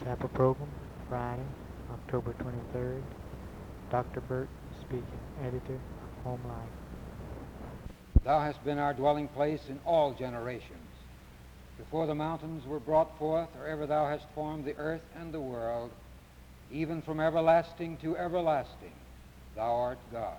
Chapel Program, Friday, October 23rd. Dr. Burt speaking, editor of Home Life. Thou hast been our dwelling place in all generations. Before the mountains were brought forth, or ever thou hast formed the earth and the world, even from everlasting to everlasting, thou art God.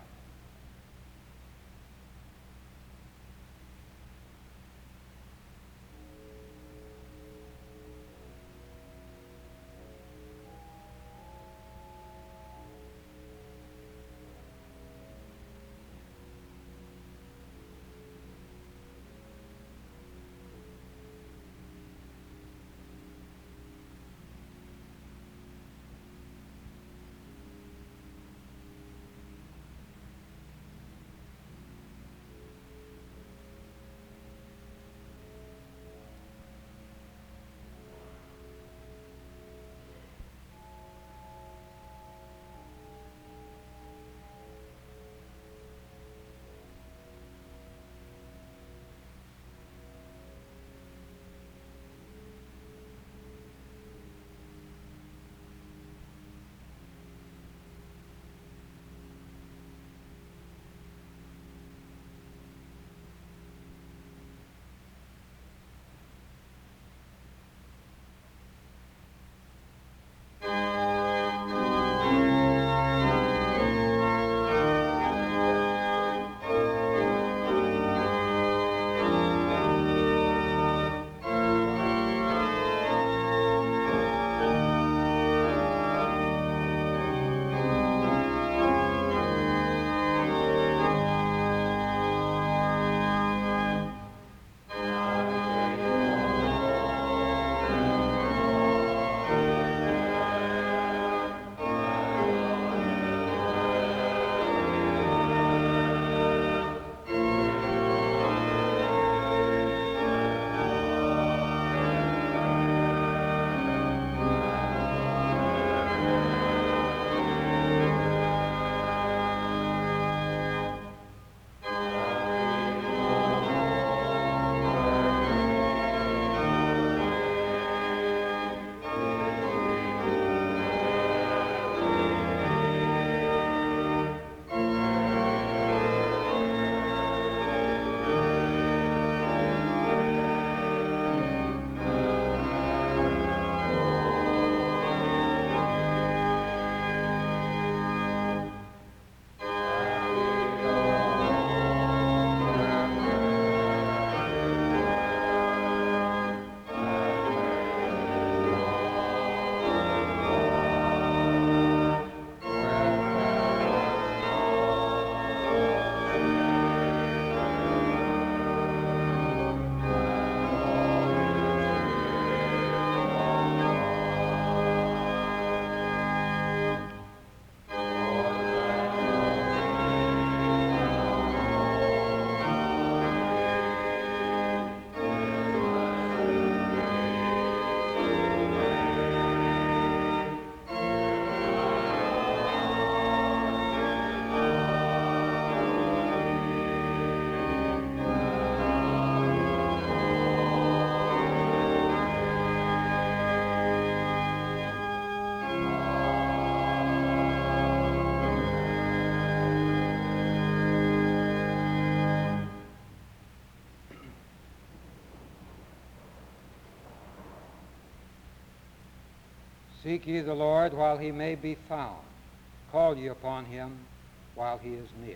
Seek ye the Lord while he may be found. Call ye upon him while he is near.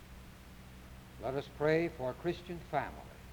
Let us pray for Christian families.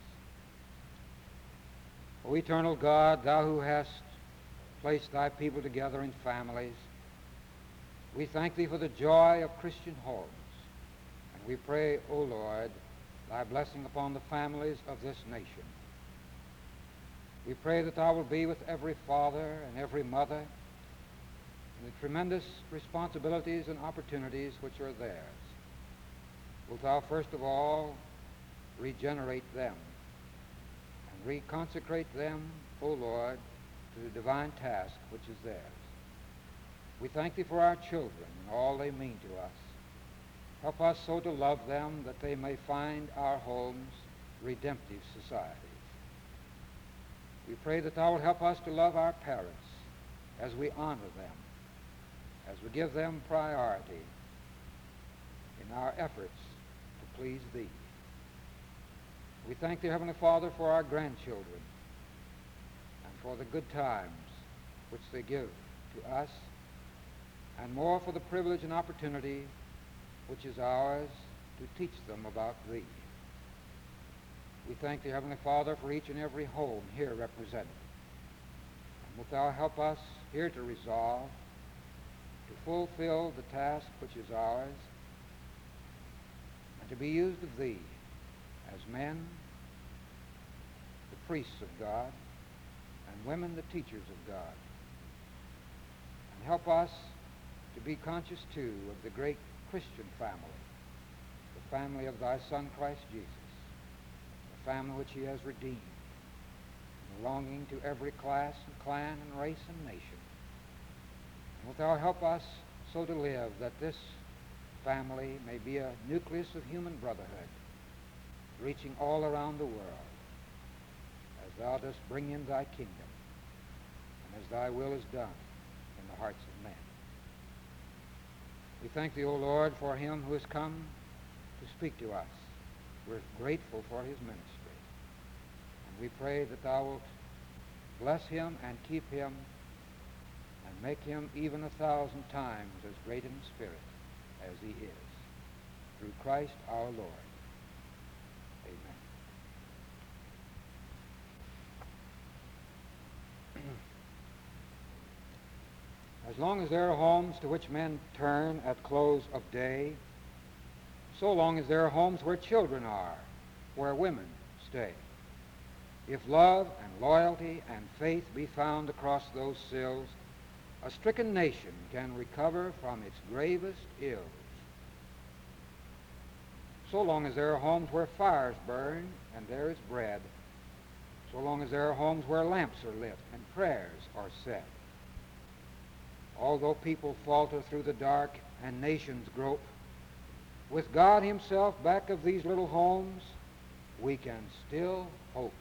O eternal God, thou who hast placed thy people together in families, we thank thee for the joy of Christian homes. And we pray, O Lord, thy blessing upon the families of this nation. We pray that thou wilt be with every father and every mother in the tremendous responsibilities and opportunities which are theirs. Wilt thou first of all regenerate them and reconsecrate them, O Lord, to the divine task which is theirs. We thank thee for our children and all they mean to us. Help us so to love them that they may find our homes redemptive societies. We pray that thou wilt help us to love our parents as we honor them, as we give them priority in our efforts to please Thee. We thank Thee, Heavenly Father, for our grandchildren and for the good times which they give to us, and more for the privilege and opportunity which is ours to teach them about Thee. We thank Thee, Heavenly Father, for each and every home here represented. And wilt Thou help us here to resolve to fulfill the task which is ours, and to be used of Thee as men, the priests of God, and women, the teachers of God. And help us to be conscious, too, of the great Christian family, the family of Thy Son, Christ Jesus, the family which He has redeemed, belonging to every class and clan and race and nation. And wilt Thou help us so to live that this family may be a nucleus of human brotherhood, reaching all around the world, as Thou dost bring in Thy kingdom, and as Thy will is done in the hearts of men. We thank Thee, O Lord, for him who has come to speak to us. We're grateful for his ministry. And we pray that Thou wilt bless him and keep him and make him even 1,000 times as great in spirit as he is. Through Christ our Lord. Amen. As long as there are homes to which men turn at close of day, so long as there are homes where children are, where women stay. If love and loyalty and faith be found across those sills, a stricken nation can recover from its gravest ills. So long as there are homes where fires burn and there is bread, so long as there are homes where lamps are lit and prayers are said. Although people falter through the dark and nations grope, with God Himself back of these little homes, we can still hope.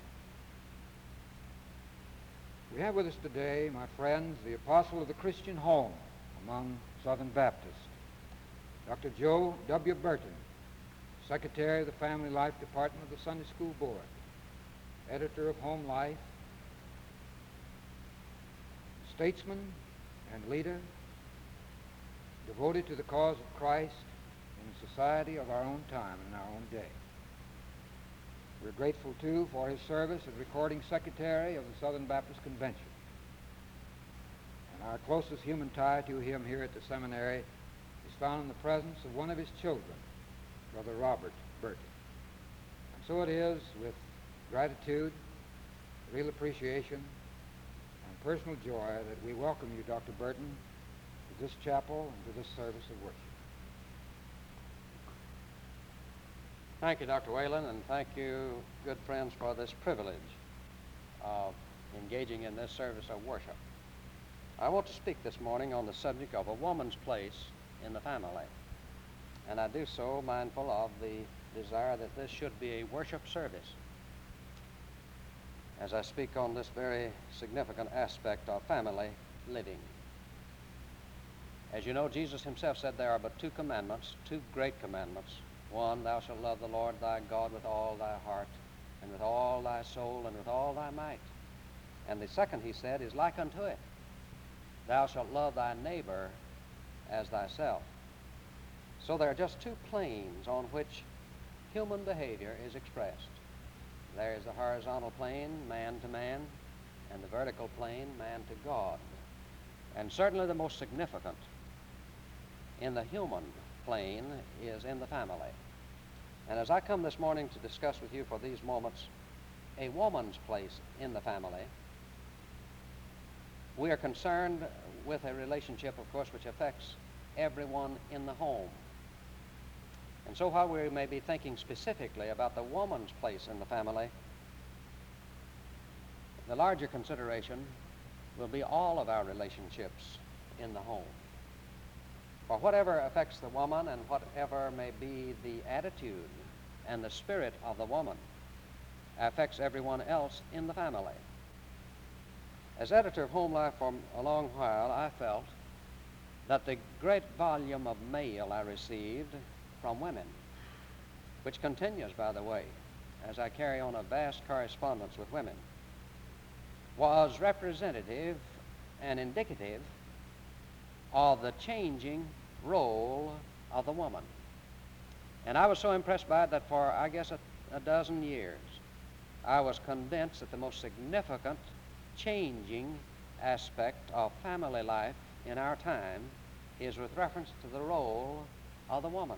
We have with us today, my friends, the apostle of the Christian home among Southern Baptists, Dr. Joe W. Burton, Secretary of the Family Life Department of the Sunday School Board, editor of Home Life, statesman and leader, devoted to the cause of Christ in the society of our own time and our own day. We're grateful, too, for his service as recording secretary of the Southern Baptist Convention. And our closest human tie to him here at the seminary is found in the presence of one of his children, Brother Robert Burton. And so it is with gratitude, real appreciation, and personal joy that we welcome you, Dr. Burton, to this chapel and to this service of worship. Thank you, Dr. Whalen, and thank you, good friends, for this privilege of engaging in this service of worship. I want to speak this morning on the subject of a woman's place in the family, and I do so mindful of the desire that this should be a worship service. As I speak on this very significant aspect of family living. As you know, Jesus himself said there are but two commandments, two great commandments. One, thou shalt love the Lord thy God with all thy heart, and with all thy soul, and with all thy might. And the second, he said, is like unto it. Thou shalt love thy neighbor as thyself. So there are just two planes on which human behavior is expressed. There is the horizontal plane, man to man, and the vertical plane, man to God. And certainly the most significant in the human plane is in the family. And as I come this morning to discuss with you for these moments a woman's place in the family, we are concerned with a relationship, of course, which affects everyone in the home. And so while we may be thinking specifically about the woman's place in the family, the larger consideration will be all of our relationships in the home. For whatever affects the woman and whatever may be the attitude and the spirit of the woman affects everyone else in the family. As editor of Home Life for a long while, I felt that the great volume of mail I received from women, which continues, by the way, as I carry on a vast correspondence with women, was representative and indicative of the changing role of the woman. And I was so impressed by it that for, I guess, a dozen years, I was convinced that the most significant changing aspect of family life in our time is with reference to the role of the woman.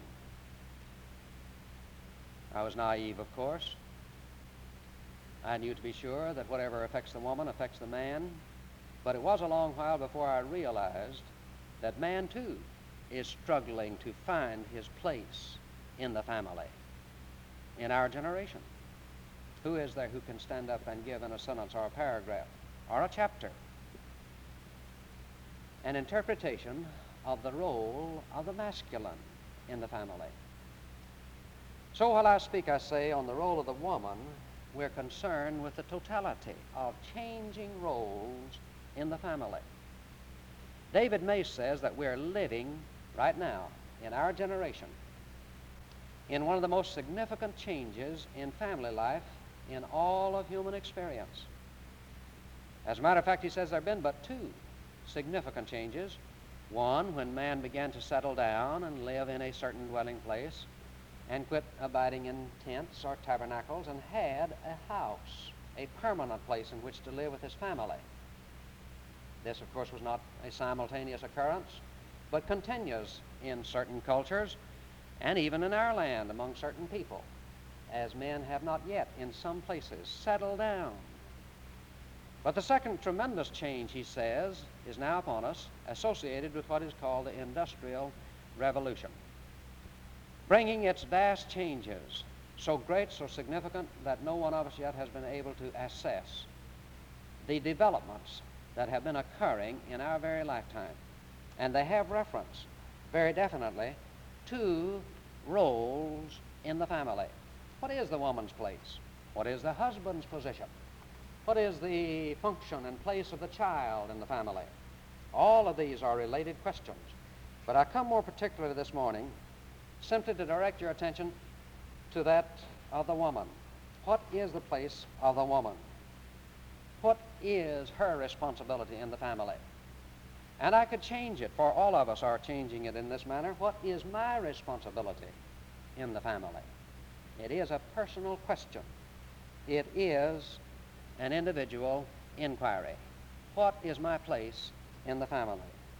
I was naive, of course. I knew to be sure that whatever affects the woman affects the man, but it was a long while before I realized that man, too, is struggling to find his place in the family, in our generation. Who is there who can stand up and give in a sentence or a paragraph or a chapter an interpretation of the role of the masculine in the family? So while I speak, I say, on the role of the woman, we're concerned with the totality of changing roles in the family. David Mace says that we're living right now in our generation in one of the most significant changes in family life in all of human experience. As a matter of fact, he says there have been but two significant changes. One, when man began to settle down and live in a certain dwelling place and quit abiding in tents or tabernacles and had a house, a permanent place in which to live with his family. This, of course, was not a simultaneous occurrence, but continues in certain cultures and even in our land among certain people, as men have not yet, in some places, settled down. But the second tremendous change, he says, is now upon us, associated with what is called the Industrial Revolution, bringing its vast changes, so great, so significant, that no one of us yet has been able to assess the developments that have been occurring in our very lifetime. And they have reference, very definitely, to roles in the family. What is the woman's place? What is the husband's position? What is the function and place of the child in the family? All of these are related questions. But I come more particularly this morning simply to direct your attention to that of the woman. What is the place of the woman? What is her responsibility in the family? And I could change it, for all of us are changing it in this manner. What is my responsibility in the family? It is a personal question. It is an individual inquiry. What is my place in the family?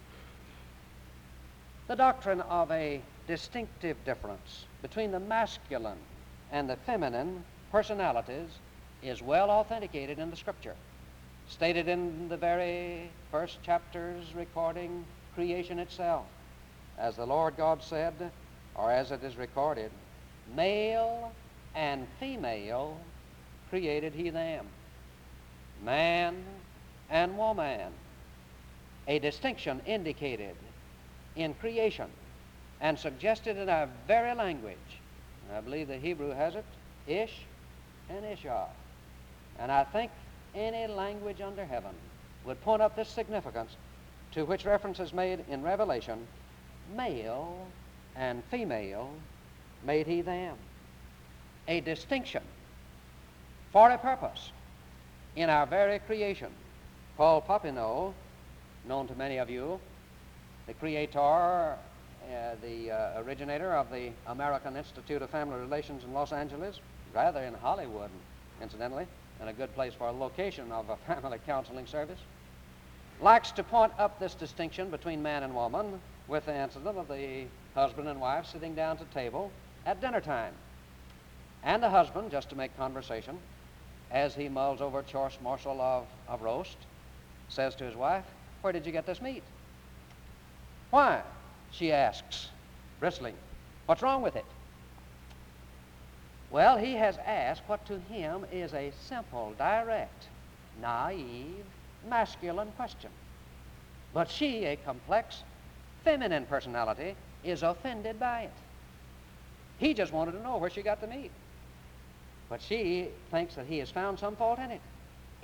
The doctrine of a distinctive difference between the masculine and the feminine personalities is well authenticated in the Scripture, stated in the very first chapters recording creation itself. As the Lord God said, or as it is recorded, male and female created he them. Man and woman. A distinction indicated in creation and suggested in our very language. I believe the Hebrew has it, Ish and Ishah. And I think any language under heaven would point up this significance, to which reference is made in Revelation. Male and female made he them. A distinction for a purpose in our very creation. Paul Papineau, known to many of you, the creator, the originator of the American Institute of Family Relations in Los Angeles, rather in Hollywood, incidentally, and a good place for a location of a family counseling service, likes to point up this distinction between man and woman with the incident of the husband and wife sitting down to table at dinner time. And the husband, just to make conversation, as he mulls over a choice morsel of roast, says to his wife, "Where did you get this meat?" "Why?" she asks, bristling. "What's wrong with it?" Well, he has asked what to him is a simple, direct, naive, masculine question. But she, a complex, feminine personality, is offended by it. He just wanted to know where she got the meat. But she thinks that he has found some fault in it.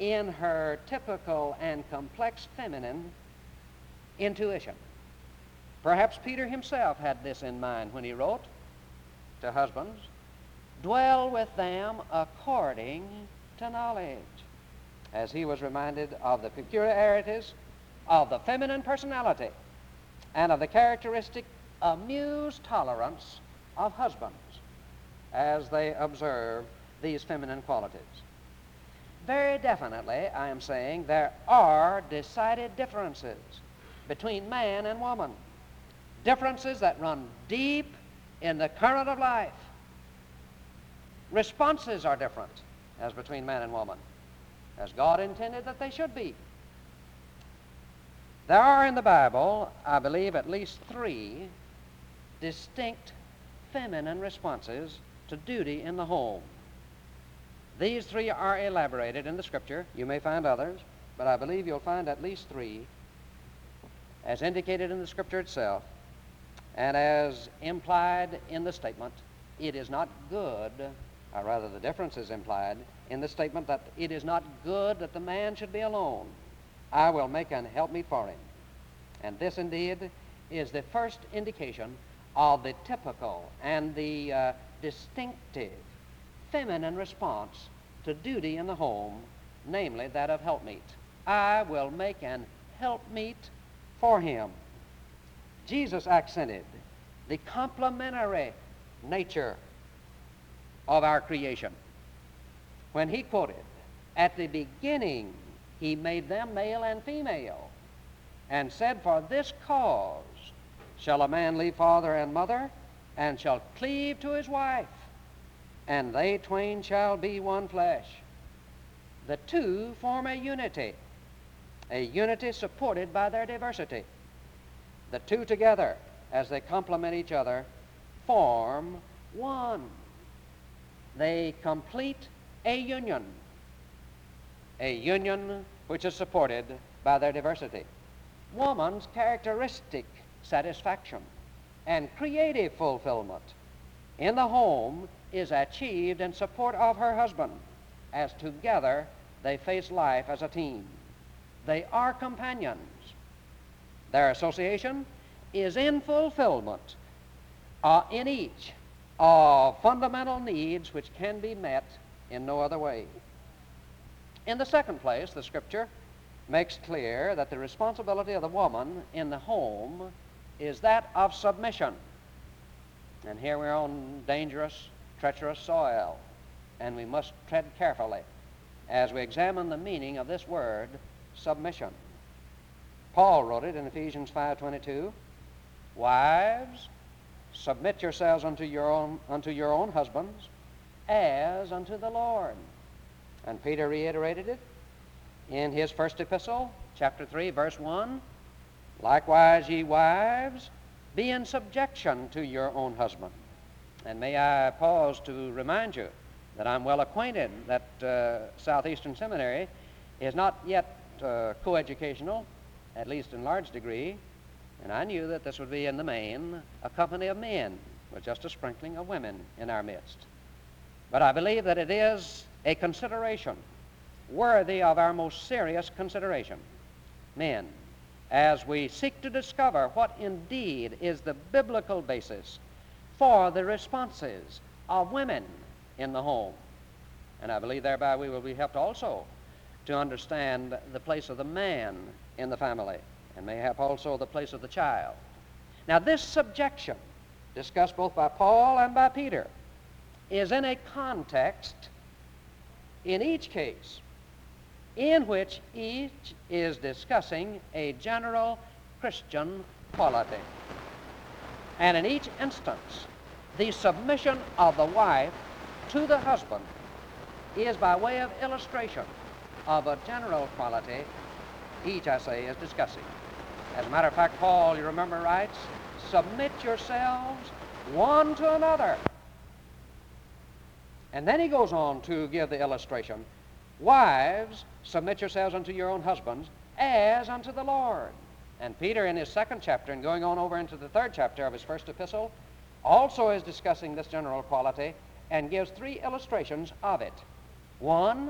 in her typical and complex feminine intuition. Perhaps Peter himself had this in mind when he wrote to husbands, "Dwell with them according to knowledge," as he was reminded of the peculiarities of the feminine personality and of the characteristic amused tolerance of husbands as they observe these feminine qualities. Very definitely, I am saying, there are decided differences between man and woman, differences that run deep in the current of life. Responses are different as between man and woman, as God intended that they should be. There are in the Bible, I believe, at least 3 distinct feminine responses to duty in the home. These 3 are elaborated in the Scripture. You may find others, but I believe you'll find at least 3 as indicated in the Scripture itself and as implied in the statement, "It is not good," or rather the difference is implied in the statement that it is not good that the man should be alone. I will make an helpmeet for him. And this indeed is the first indication of the typical and the distinctive feminine response to duty in the home, namely that of helpmeet. I will make an helpmeet for him. Jesus accented the complementary nature of our creation when he quoted, "At the beginning he made them male and female, and said, For this cause shall a man leave father and mother, and shall cleave to his wife, and they twain shall be one flesh." The two form a unity supported by their diversity. The two together, as they complement each other, form one. They complete a union which is supported by their diversity. Woman's characteristic satisfaction and creative fulfillment in the home is achieved in support of her husband, as together they face life as a team. They are companions. Their association is in fulfillment in each of fundamental needs which can be met in no other way. In the second place, the Scripture makes clear that the responsibility of the woman in the home is that of submission. And here we're on dangerous, treacherous soil, and we must tread carefully as we examine the meaning of this word, submission. Paul wrote it in Ephesians 5:22, "Wives, submit yourselves unto your own husbands, as unto the Lord." And Peter reiterated it in his first epistle, chapter 3, verse 1, "Likewise, ye wives, be in subjection to your own husband." And may I pause to remind you that I'm well acquainted that Southeastern Seminary is not yet coeducational, at least in large degree, and I knew that this would be in the main a company of men with just a sprinkling of women in our midst. But I believe that it is a consideration worthy of our most serious consideration. Men, as we seek to discover what indeed is the biblical basis for the responses of women in the home. And I believe thereby we will be helped also to understand the place of the man in the family, and mayhap also the place of the child. Now, this subjection, discussed both by Paul and by Peter, is in a context, in each case, in which each is discussing a general Christian quality. And in each instance, the submission of the wife to the husband is by way of illustration of a general quality each, I say, is discussing. As a matter of fact, Paul, you remember, writes, "Submit yourselves one to another." And then he goes on to give the illustration, "Wives, submit yourselves unto your own husbands, as unto the Lord." And Peter, in his second chapter, and going on over into the third chapter of his first epistle, also is discussing this general quality and gives 3 illustrations of it. One,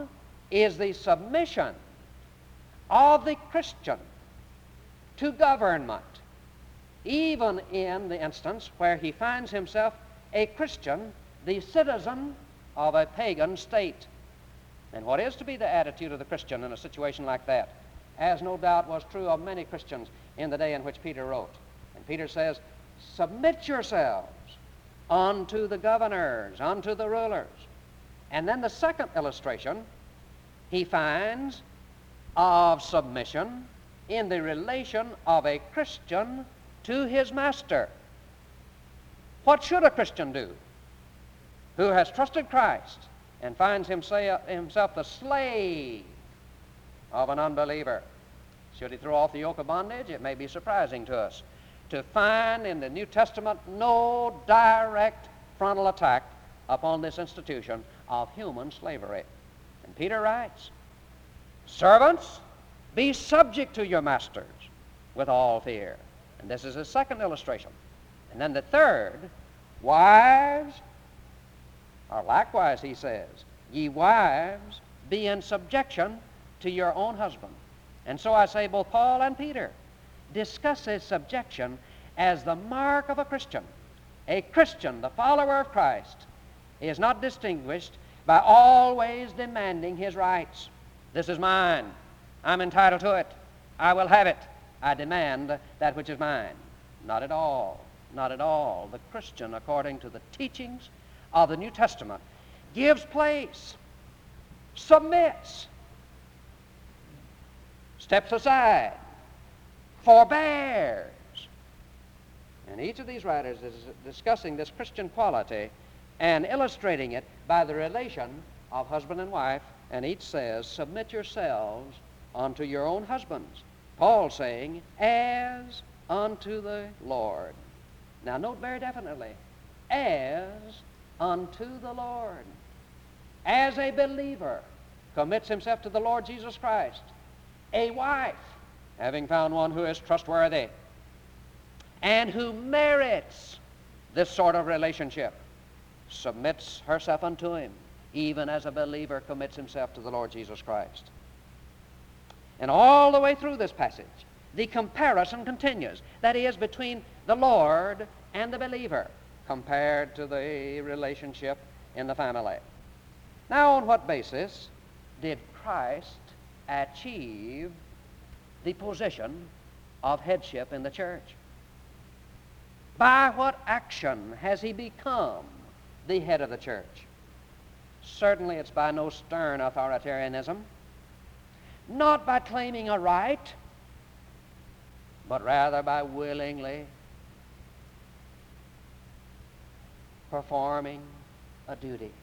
is the submission of the Christian to government, even in the instance where he finds himself a Christian, the citizen of a pagan state. And what is to be the attitude of the Christian in a situation like that? As no doubt was true of many Christians in the day in which Peter wrote. And Peter says, submit yourselves unto the governors, unto the rulers. And then the second illustration he finds of submission in the relation of a Christian to his master. What should a Christian do who has trusted Christ and finds himself the slave of an unbeliever? Should he throw off the yoke of bondage? It may be surprising to us to find in the New Testament no direct frontal attack upon this institution of human slavery. And Peter writes, servants, be subject to your masters with all fear. And this is his second illustration. And then the third, wives, or likewise he says, ye wives, be in subjection to your own husband. And so I say both Paul and Peter discuss his subjection as the mark of a Christian. A Christian, the follower of Christ, is not distinguished by always demanding his rights. This is mine. I'm entitled to it. I will have it. I demand that which is mine. Not at all. Not at all. The Christian, according to the teachings of the New Testament, gives place, submits, steps aside, forbears. And each of these writers is discussing this Christian quality and illustrating it by the relation of husband and wife, and each says, submit yourselves unto your own husbands. Paul saying, as unto the Lord. Now note very definitely, as unto the Lord. As a believer commits himself to the Lord Jesus Christ, a wife, having found one who is trustworthy and who merits this sort of relationship, submits herself unto him, even as a believer commits himself to the Lord Jesus Christ. And all the way through this passage, the comparison continues. That is, between the Lord and the believer, compared to the relationship in the family. Now, on what basis did Christ achieve the position of headship in the church? By what action has he become the head of the church? Certainly it's by no stern authoritarianism, not by claiming a right, but rather by willingly performing a duty.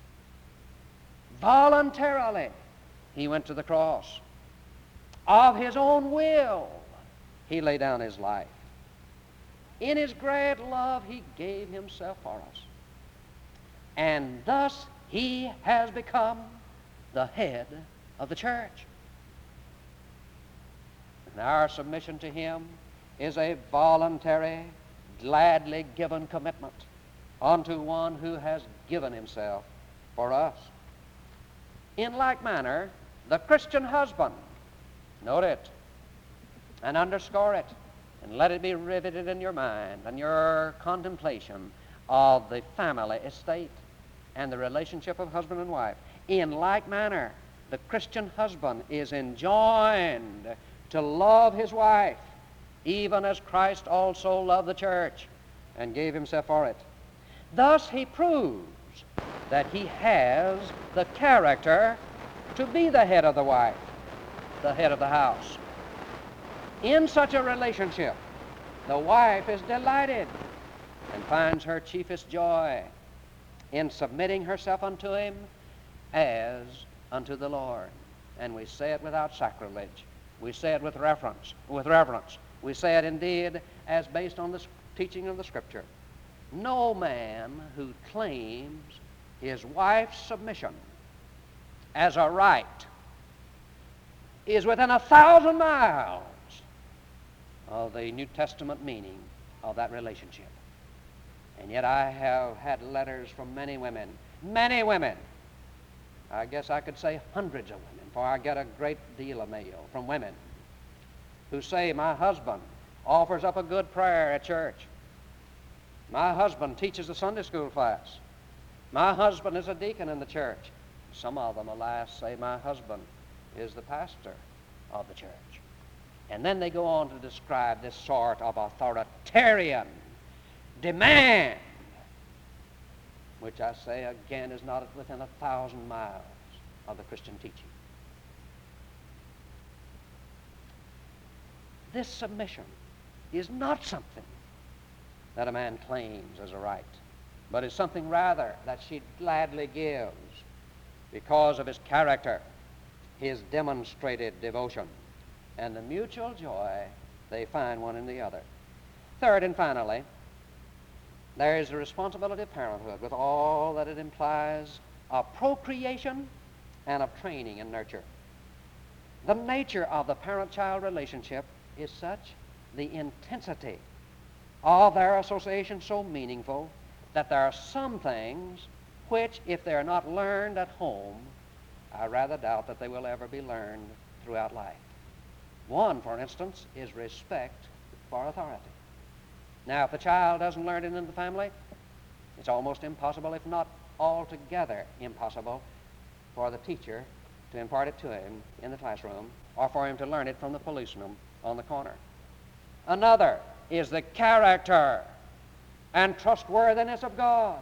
Voluntarily, he went to the cross. Of his own will, he laid down his life. In his great love, he gave himself for us. And thus, he has become the head of the church. And our submission to him is a voluntary, gladly given commitment unto one who has given himself for us. In like manner, the Christian husband, note it and underscore it, and let it be riveted in your mind and your contemplation of the family estate and the relationship of husband and wife. In like manner, the Christian husband is enjoined to love his wife, even as Christ also loved the church and gave himself for it. Thus he proves that he has the character to be the head of the wife, the head of the house. In such a relationship, the wife is delighted and finds her chiefest joy in submitting herself unto him as unto the Lord. And we say it without sacrilege. We say it with reverence. We say it indeed as based on the teaching of the Scripture. No man who claims his wife's submission as a right is within 1,000 miles of the New Testament meaning of that relationship. And yet I have had letters from many women, I guess I could say hundreds of women, for I get a great deal of mail from women who say, my husband offers up a good prayer at church. My husband teaches a Sunday school class. My husband is a deacon in the church. Some of them, alas, say my husband is the pastor of the church. And then they go on to describe this sort of authoritarian demand, which I say again is not within 1,000 miles of the Christian teaching. This submission is not something that a man claims as a right, but is something rather that she gladly gives because of his character, his demonstrated devotion, and the mutual joy they find one in the other. Third and finally, there is the responsibility of parenthood with all that it implies of procreation and of training and nurture. The nature of the parent-child relationship is such, the intensity of their association so meaningful, that there are some things which, if they are not learned at home, I rather doubt that they will ever be learned throughout life. One, for instance, is respect for authority. Now, if the child doesn't learn it in the family, it's almost impossible, if not altogether impossible, for the teacher to impart it to him in the classroom, or for him to learn it from the policeman on the corner. Another is the character and trustworthiness of God.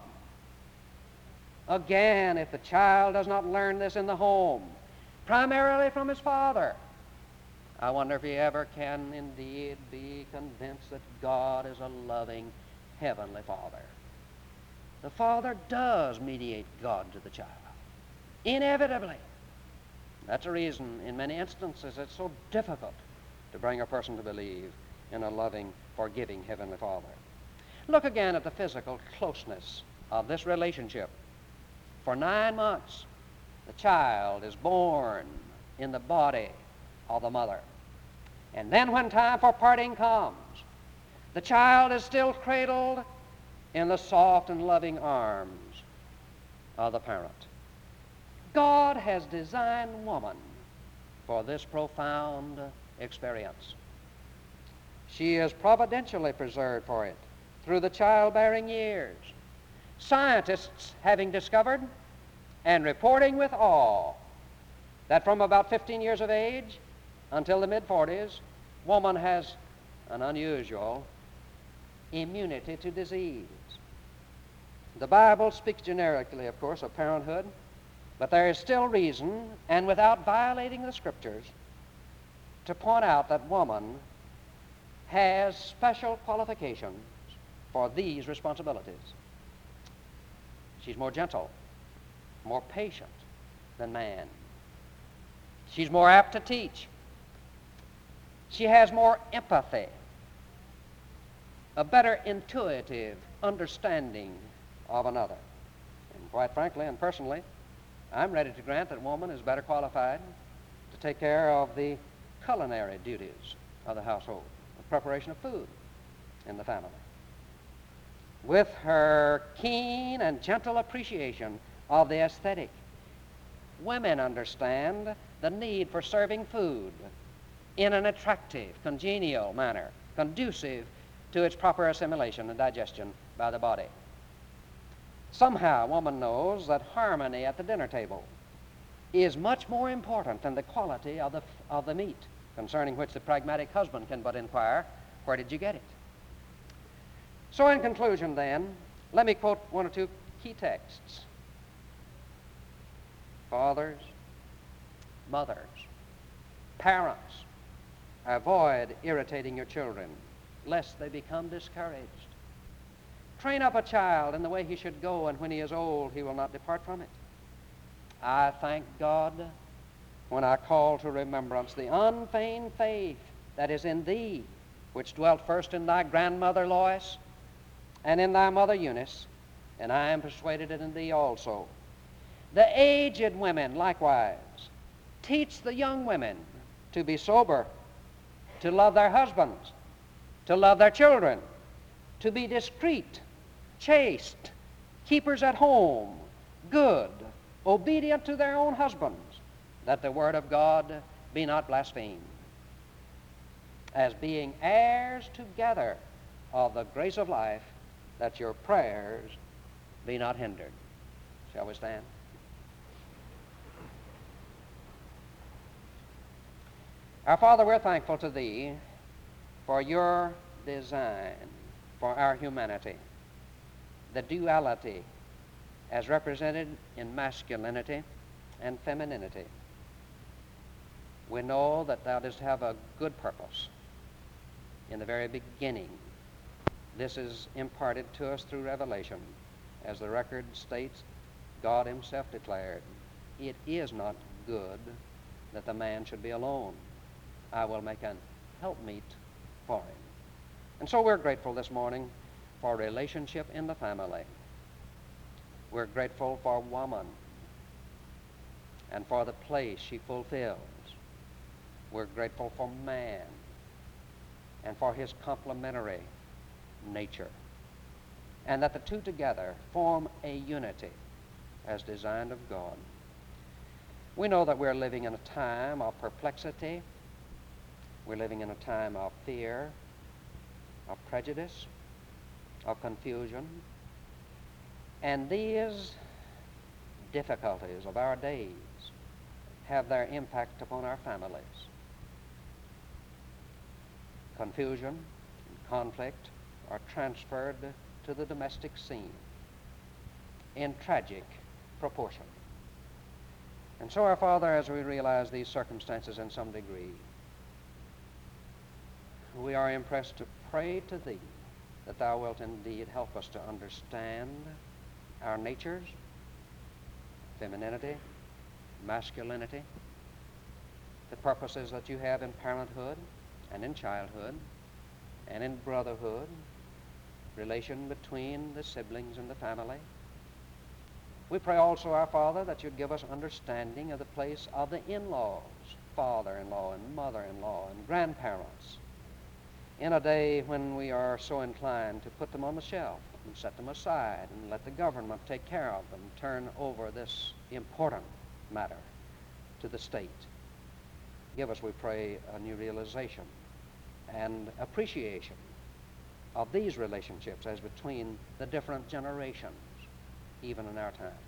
Again, if the child does not learn this in the home, primarily from his father, I wonder if he ever can indeed be convinced that God is a loving heavenly Father. The Father does mediate God to the child, inevitably. That's a reason, in many instances, it's so difficult to bring a person to believe in a loving, forgiving Heavenly Father. Look again at the physical closeness of this relationship. For 9 months, the child is born in the body of the mother. And then when time for parting comes, the child is still cradled in the soft and loving arms of the parent. God has designed woman for this profound experience. She is providentially preserved for it through the childbearing years. Scientists having discovered and reporting with awe that from about 15 years of age until the mid-40s, woman has an unusual immunity to disease. The Bible speaks generically, of course, of parenthood, but there is still reason, and without violating the Scriptures, to point out that woman has special qualifications for these responsibilities. She's more gentle, more patient than man. She's more apt to teach. She has more empathy, a better intuitive understanding of another. And quite frankly and personally, I'm ready to grant that woman is better qualified to take care of the culinary duties of the household, the preparation of food in the family. With her keen and gentle appreciation of the aesthetic, women understand the need for serving food in an attractive, congenial manner, conducive to its proper assimilation and digestion by the body. Somehow, woman knows that harmony at the dinner table is much more important than the quality of the meat, concerning which the pragmatic husband can but inquire, where did you get it? So in conclusion, then, let me quote one or two key texts. Fathers, mothers, parents, avoid irritating your children, lest they become discouraged. Train up a child in the way he should go, and when he is old, he will not depart from it. I thank God when I call to remembrance the unfeigned faith that is in thee, which dwelt first in thy grandmother Lois and in thy mother Eunice, and I am persuaded it in thee also. The aged women, likewise, teach the young women to be sober, to love their husbands, to love their children, to be discreet, chaste, keepers at home, good, obedient to their own husbands, that the word of God be not blasphemed, as being heirs together of the grace of life, that your prayers be not hindered. Shall we stand? Our Father, we're thankful to Thee for your design for our humanity, the duality as represented in masculinity and femininity. We know that Thou dost have a good purpose in the very beginning. This is imparted to us through revelation. As the record states, God himself declared, "It is not good that the man should be alone. I will make an helpmeet for him." And so we're grateful this morning for relationship in the family. We're grateful for woman and for the place she fulfills. We're grateful for man and for his complementary nature, and that the two together form a unity as designed of God. We know that we're living in a time of perplexity. We're living in a time of fear, of prejudice, of confusion. And these difficulties of our days have their impact upon our families. Confusion and conflict are transferred to the domestic scene in tragic proportion. And so, our Father, as we realize these circumstances in some degree, we are impressed to pray to Thee that Thou wilt indeed help us to understand our natures, femininity, masculinity, the purposes that You have in parenthood and in childhood and in brotherhood, relation between the siblings and the family. We pray also, our Father, that You'd give us understanding of the place of the in-laws, father-in-law and mother-in-law and grandparents, in a day when we are so inclined to put them on the shelf and set them aside and let the government take care of them, turn over this important matter to the state. Give us, we pray, a new realization and appreciation of these relationships as between the different generations, even in our time.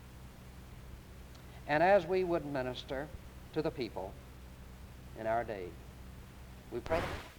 And as we would minister to the people in our day, we pray